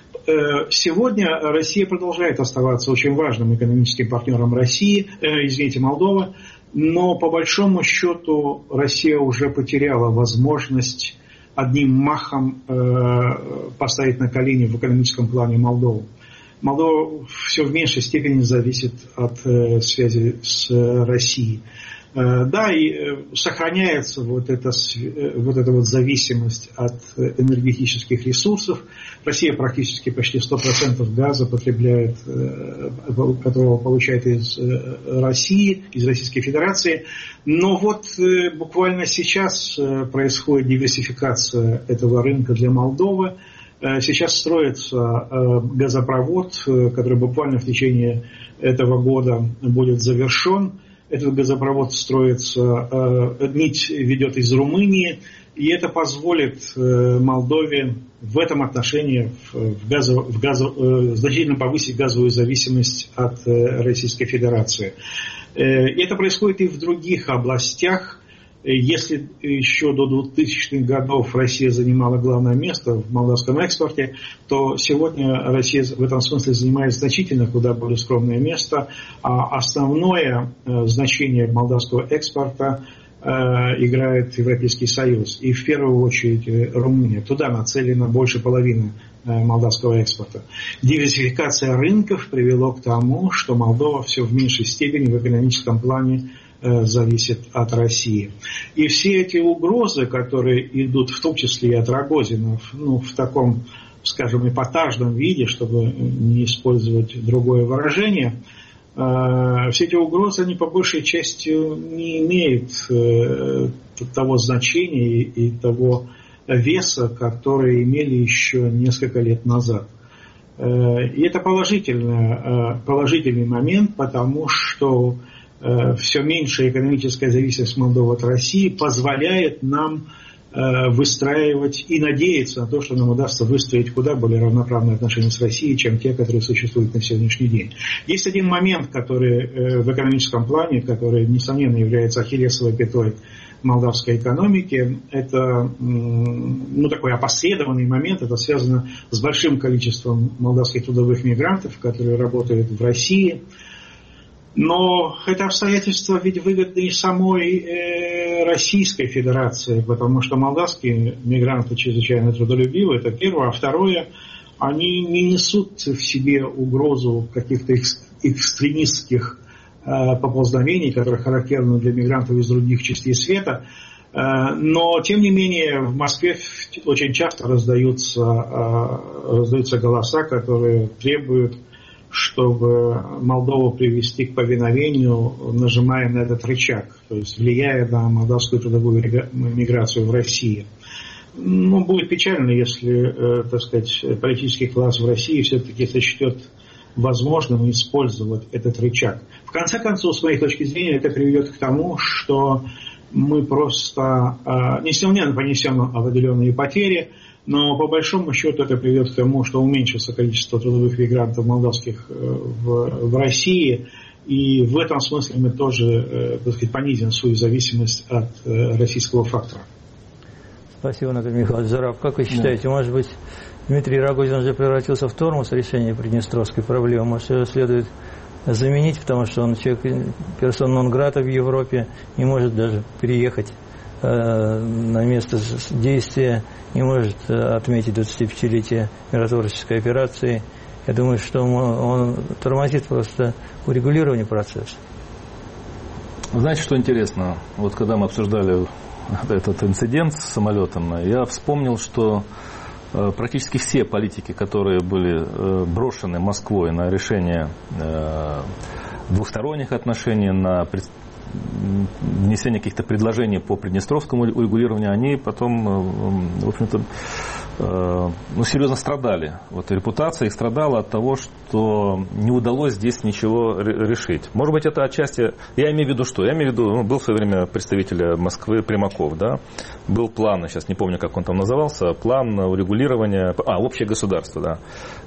Сегодня Россия продолжает оставаться очень важным экономическим партнером России, э, извините, Молдова, но по большому счету Россия уже потеряла возможность одним махом э, поставить на колени в экономическом плане Молдову. Молдова все в меньшей степени зависит от э, связи с э, Россией. Э, да, и э, сохраняется вот эта, э, вот эта вот зависимость от э, энергетических ресурсов. Россия практически почти сто процентов газа потребляет, э, которого получает из э, России, из Российской Федерации. Но вот э, буквально сейчас э, происходит диверсификация этого рынка для Молдовы. Сейчас строится газопровод, который буквально в течение этого года будет завершен. Этот газопровод строится, нить ведет из Румынии, и это позволит Молдове в этом отношении в газо, в газо, значительно повысить газовую зависимость от Российской Федерации. И это происходит и в других областях. Если еще до двухтысячных годов Россия занимала главное место в молдавском экспорте, то сегодня Россия в этом смысле занимает значительно куда более скромное место, а основное значение молдавского экспорта играет Европейский Союз и в первую очередь Румыния. Туда нацелена больше половины молдавского экспорта. Диверсификация рынков привела к тому, что Молдова все в меньшей степени в экономическом плане зависит от России. И все эти угрозы, которые идут, в том числе и от Рогозина, ну, в таком, скажем, эпатажном виде, чтобы не использовать другое выражение, все эти угрозы, они по большей части не имеют того значения и того веса, которые имели еще несколько лет назад. И это положительный, положительный момент, потому что все меньшая экономическая зависимость Молдовы от России позволяет нам выстраивать и надеяться на то, что нам удастся выстроить куда более равноправные отношения с Россией, чем те, которые существуют на сегодняшний день. Есть один момент, который в экономическом плане, который, несомненно, является ахиллесовой пятой молдавской экономики. Это, ну, такой опосредованный момент, это связано с большим количеством молдавских трудовых мигрантов, которые работают в России. Но это обстоятельство ведь выгодно и самой э, Российской Федерации, потому что молдавские мигранты чрезвычайно трудолюбивы, это первое. А второе, они не несут в себе угрозу каких-то экстремистских э, поползновений, которые характерны для мигрантов из других частей света. Э, но, тем не менее, в Москве очень часто раздаются, э, раздаются голоса, которые требуют, чтобы Молдову привести к повиновению, нажимая на этот рычаг, то есть влияя на молдавскую трудовую миграцию в России. Ну, будет печально, если, так сказать, политический класс в России все-таки сочтет возможным использовать этот рычаг. В конце концов, с моей точки зрения, это приведет к тому, что мы просто, несомненно, понесем определенные потери, Но по большому счету это приведет к тому, что уменьшится количество трудовых мигрантов молдавских в, в России. И в этом смысле мы тоже, так сказать, понизим свою зависимость от российского фактора. Спасибо, Анатолий Михайлович. Зараб, как вы считаете, да. может быть, Дмитрий Рогозин уже превратился в тормоз решения приднестровской проблемы? Может, его следует заменить, потому что он человек персона нон-грата в Европе, не может даже переехать э, на место действия, не может отметить двадцатипятилетие миротворческой операции. Я думаю, что он, он тормозит просто урегулирование процесса. Знаете, что интересно? Вот когда мы обсуждали этот инцидент с самолетом, я вспомнил, что практически все политики, которые были брошены Москвой на решение двухсторонних отношений, на внесение каких-то предложений по приднестровскому урегулированию, они потом, в общем-то, ну, серьезно страдали. Вот репутация их страдала от того, что не удалось здесь ничего решить. Может быть, это отчасти... Я имею в виду что? Я имею в виду, ну, был в свое время представитель Москвы Примаков, да? Был план, сейчас не помню, как он там назывался, план урегулирования... А, общее государство, да.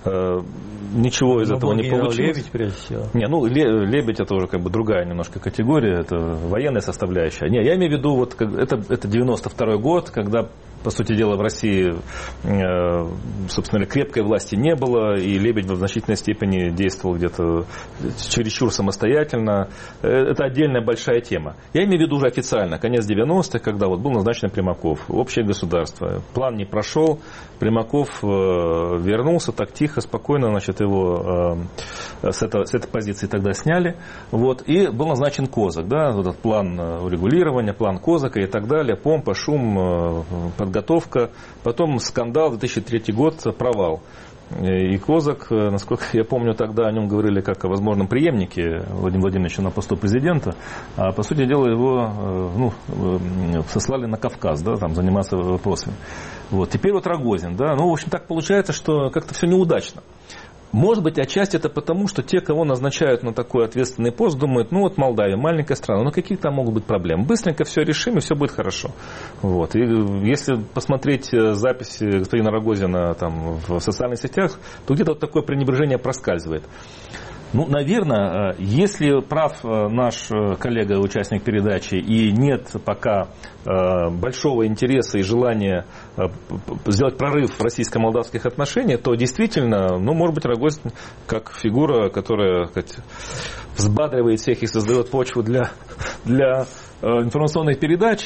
Ничего из ну, этого не получилось. Лебедь, прежде всего. Не, ну, Лебедь это уже как бы другая немножко категория, это военная составляющая. Не, я имею в виду, вот, это, это девяносто второй год, когда, по сути дела, в России, собственно, крепкой власти не было, и Лебедь в значительной степени действовал где-то чересчур самостоятельно. Это отдельная большая тема. Я имею в виду уже официально, конец девяностых, когда вот был назначен Примаков, общее государство. План не прошел, Примаков вернулся так тихо, спокойно, значит, его с, это, с этой позиции тогда сняли. Вот, и был назначен Козак, да, этот план урегулирования, план Козака и так далее, помпа, шум, подготовка. Потом скандал, две тысячи третий год, провал. И Козак, насколько я помню, тогда о нем говорили как о возможном преемнике Владимира Владимировича на посту президента, а по сути дела его ну, сослали на Кавказ, да, там, заниматься вопросами. Вот. Теперь вот Рогозин, да, ну, в общем, так получается, что как-то все неудачно. Может быть, отчасти это потому, что те, кого назначают на такой ответственный пост, думают, ну вот Молдавия, маленькая страна, ну какие там могут быть проблемы? Быстренько все решим, и все будет хорошо. Вот. И если посмотреть записи господина Рогозина там, в социальных сетях, то где-то вот такое пренебрежение проскальзывает. Ну, наверное, если прав наш коллега, участник передачи, и нет пока большого интереса и желания сделать прорыв в российско-молдавских отношениях, то действительно, ну, может быть, Рогозин как фигура, которая, так сказать, взбадривает всех и создает почву для, для информационных передач,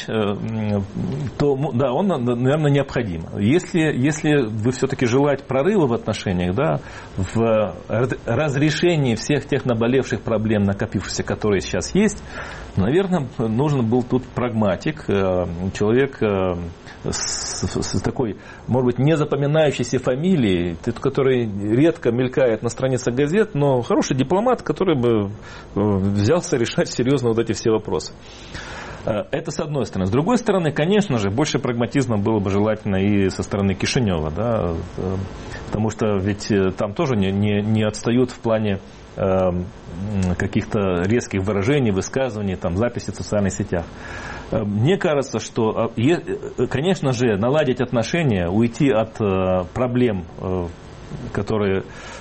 то, да, он, наверное, необходим. Если, если вы все-таки желаете прорыва в отношениях, да, в разрешении всех тех наболевших проблем, накопившихся, которые сейчас есть, наверное, нужен был тут прагматик, человек с, с такой, может быть, не запоминающейся фамилией, который редко мелькает на страницах газет, но хороший дипломат, который бы взялся решать серьезно вот эти все вопросы. Это с одной стороны. С другой стороны, конечно же, больше прагматизма было бы желательно и со стороны Кишинева, да, потому что ведь там тоже не, не, не отстают в плане э, каких-то резких выражений, высказываний, там, записей в социальных сетях. Мне кажется, что, конечно же, наладить отношения, уйти от проблем, которые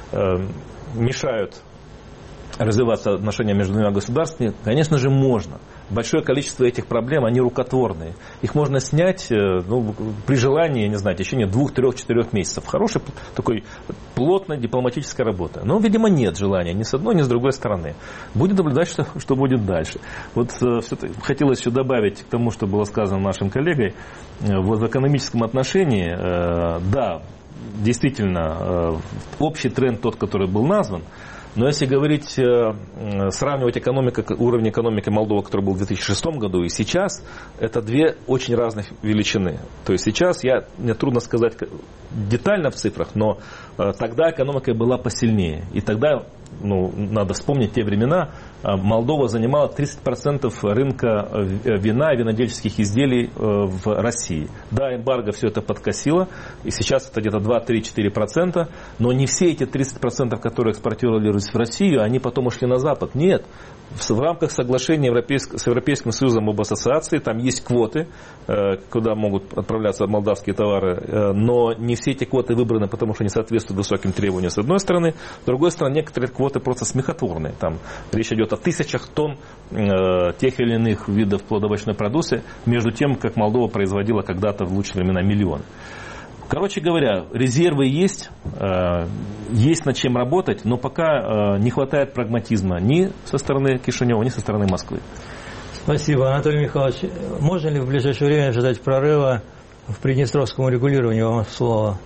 мешают развиваться отношения между двумя государствами, конечно же, можно. Большое количество этих проблем, они рукотворные. Их можно снять, ну, при желании, я не знаю, в течение двух, трех, четырех месяцев. Хорошей такой плотной дипломатической работы. Но, видимо, нет желания ни с одной, ни с другой стороны. Будем наблюдать, что, что будет дальше. Вот хотелось еще добавить к тому, что было сказано нашим коллегой. В экономическом отношении, да, действительно, общий тренд тот, который был назван. Но если говорить, сравнивать экономику, уровень экономики Молдовы, который был в две тысячи шестом году, и сейчас, это две очень разных величины. То есть сейчас, я, мне трудно сказать детально в цифрах, но тогда экономика была посильнее. И тогда, ну, надо вспомнить те времена, Молдова занимала тридцать процентов рынка вина и винодельческих изделий в России. Да, эмбарго все это подкосило, и сейчас это где-то два-три-четыре процента, но не все эти тридцать процентов, которые экспортировались в Россию, они потом ушли на Запад. Нет. В рамках соглашения Европейск... с Европейским Союзом об ассоциации там есть квоты, куда могут отправляться молдавские товары, но не все эти квоты выбраны, потому что они соответствуют высоким требованиям с одной стороны, с другой стороны некоторые квоты просто смехотворные. Там речь идет о тысячах тонн э, тех или иных видов плодовочной продукции, между тем, как Молдова производила когда-то в лучшие времена миллион. Короче говоря, резервы есть, э, есть над чем работать, но пока э, не хватает прагматизма ни со стороны Кишинева, ни со стороны Москвы. Спасибо, Анатолий Михайлович. Можно ли в ближайшее время ожидать прорыва в приднестровском урегулировании? Вам слово.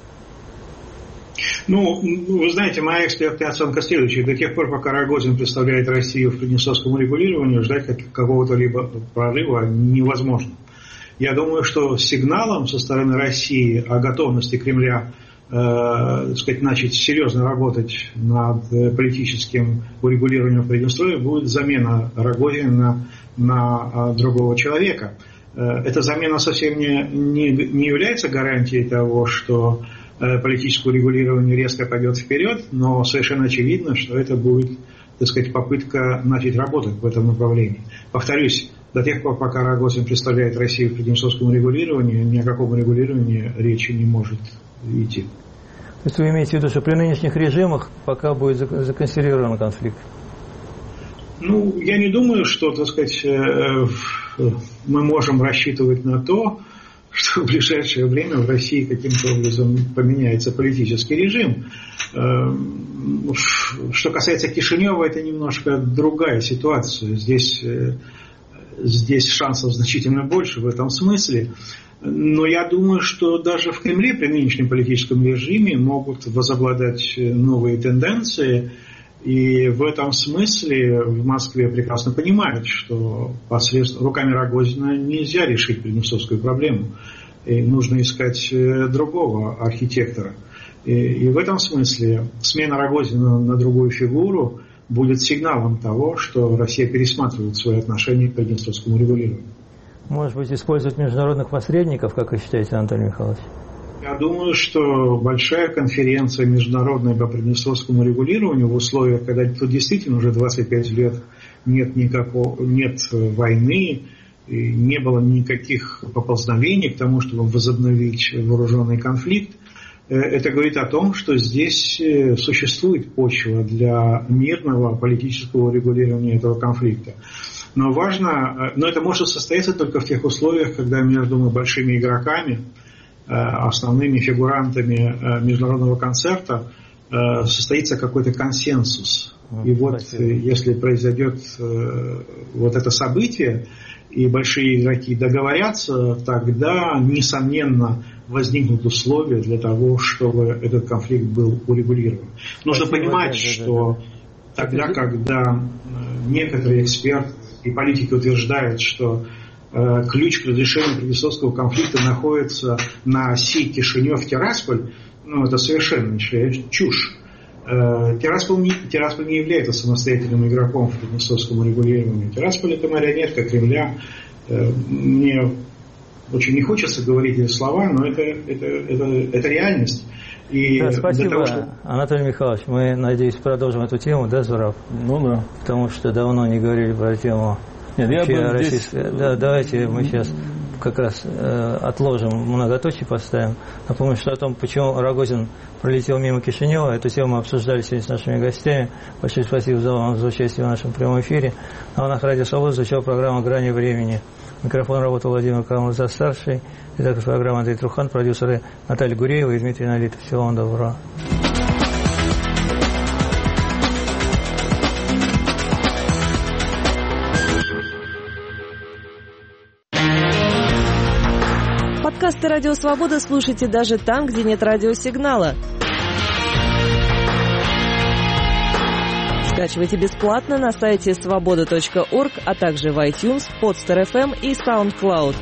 Ну, вы знаете, моя экспертная оценка следующая. До тех пор, пока Рогозин представляет Россию в приднестровском урегулировании, ждать какого-то либо прорыва невозможно. Я думаю, что сигналом со стороны России о готовности Кремля э, так сказать, начать серьезно работать над политическим урегулированием в Приднестровье будет замена Рогозина на, на другого человека. Э, эта замена совсем не, не, не является гарантией того, что политическое урегулирование резко пойдет вперед, но совершенно очевидно, что это будет, так сказать, попытка начать работать в этом направлении. Повторюсь, до тех пор, пока Рогозин представляет Россию в приднестровском урегулировании, ни о каком урегулировании речи не может идти. То есть вы имеете в виду, что при нынешних режимах пока будет законсервирован конфликт? Ну, я не думаю, что, так сказать, мы можем рассчитывать на то, что в ближайшее время в России каким-то образом поменяется политический режим. Что касается Кишинева, это немножко другая ситуация. Здесь, здесь шансов значительно больше в этом смысле. Но я думаю, что даже в Кремле при нынешнем политическом режиме могут возобладать новые тенденции. И в этом смысле в Москве прекрасно понимают, что посредством руками Рогозина нельзя решить приднестровскую проблему. И нужно искать другого архитектора. И, и в этом смысле смена Рогозина на другую фигуру будет сигналом того, что Россия пересматривает свои отношения к приднестровскому регулированию. Может быть, использовать международных посредников, как вы считаете, Анатолий Михайлович? Я думаю, что большая конференция международная по приднестровскому регулированию в условиях, когда тут действительно уже двадцать пять лет нет никакого, нет войны, и не было никаких поползновений к тому, чтобы возобновить вооруженный конфликт, это говорит о том, что здесь существует почва для мирного политического регулирования этого конфликта. Но важно, но это может состояться только в тех условиях, когда между большими игроками, основными фигурантами международного концерта состоится какой-то консенсус. И вот если произойдет вот это событие, и большие игроки договорятся, тогда, несомненно, возникнут условия для того, чтобы этот конфликт был урегулирован. Нужно Спасибо, понимать, да, что да, да. тогда, когда некоторые эксперты и политики утверждают, что э, ключ к разрешению приднестровского конфликта находится на оси Кишинев-Тирасполь, ну, это совершенно чушь. Э, Тирасполь, не, Тирасполь не является самостоятельным игроком в приднестровском регулировании. Тирасполь — это марионетка Кремля. Э, мне очень не хочется говорить эти слова, но это, это, это, это реальность. И да, спасибо, того, что... Анатолий Михайлович. Мы, надеюсь, продолжим эту тему, да, Зураб? Ну да. Потому что давно не говорили про тему. Нет, я бы российской... здесь... Да, давайте мы сейчас как раз э, отложим, многоточие поставим. Напомню, что о том, почему Рогозин пролетел мимо Кишинева, эту тему мы обсуждали сегодня с нашими гостями. Большое спасибо за вам за участие в нашем прямом эфире. На волнах Радио Свобода звучала программа «Грани времени». Микрофон работал Владимир Крамов-старший, редактор программы Андрей Трухан, продюсеры Наталья Гуреева и Дмитрий Налитов. Всего вам доброго. Подкасты «Радио Свобода» слушайте даже там, где нет радиосигнала. Скачивайте бесплатно на сайте свобода точка орг, а также в iTunes, Podster эф эм и SoundCloud.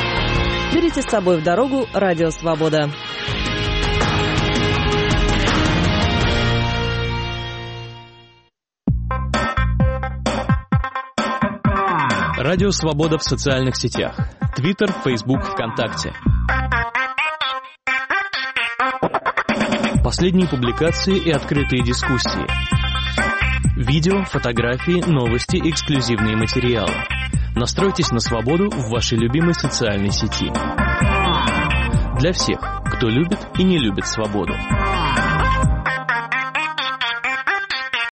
Берите с собой в дорогу «Радио Свобода». Радио «Свобода» в социальных сетях. Твиттер, Фейсбук, ВКонтакте. Последние публикации и открытые дискуссии. Видео, фотографии, новости, эксклюзивные материалы. Настройтесь на свободу в вашей любимой социальной сети. Для всех, кто любит и не любит свободу.